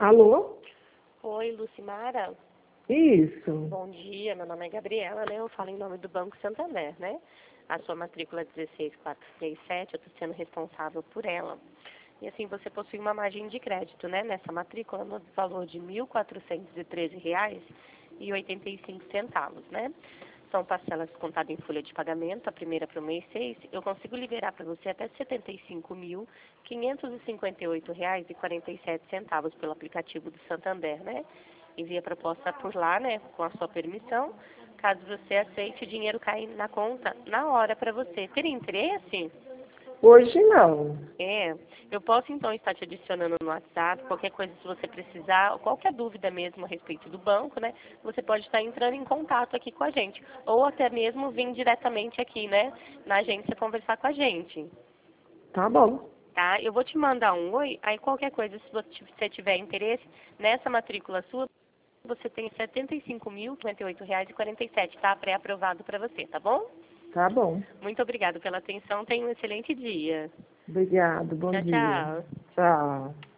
Alô? Oi, Lucimara. Isso. Bom dia, meu nome é Gabriela, né? Eu falo em nome do Banco Santander, né? A sua matrícula é 16437, eu estou sendo responsável por ela. E assim, você possui uma margem de crédito, né? Nessa matrícula no valor de R$ 1.413,85, né? São parcelas contadas em folha de pagamento, a primeira para o mês 6. Eu consigo liberar para você até R$ 75.558,47 pelo aplicativo do Santander, né? Envia a proposta por lá, né? Com a sua permissão. Caso você aceite, o dinheiro cai na conta na hora para você. Teria interesse? Hoje não. Eu posso então estar te adicionando no WhatsApp, qualquer coisa se você precisar, qualquer dúvida mesmo a respeito do banco, né? Você pode estar entrando em contato aqui com a gente, ou até mesmo vir diretamente aqui, né, na agência conversar com a gente, Tá bom. tá? Eu vou te mandar um oi, aí qualquer coisa, se você tiver interesse nessa matrícula sua, você tem R$ 75.058,47, tá? Pré-aprovado para você, tá bom? Tá bom. Muito obrigada pela atenção, tenha um excelente dia. Obrigado. Bom Tchau, dia. tchau. Tchau.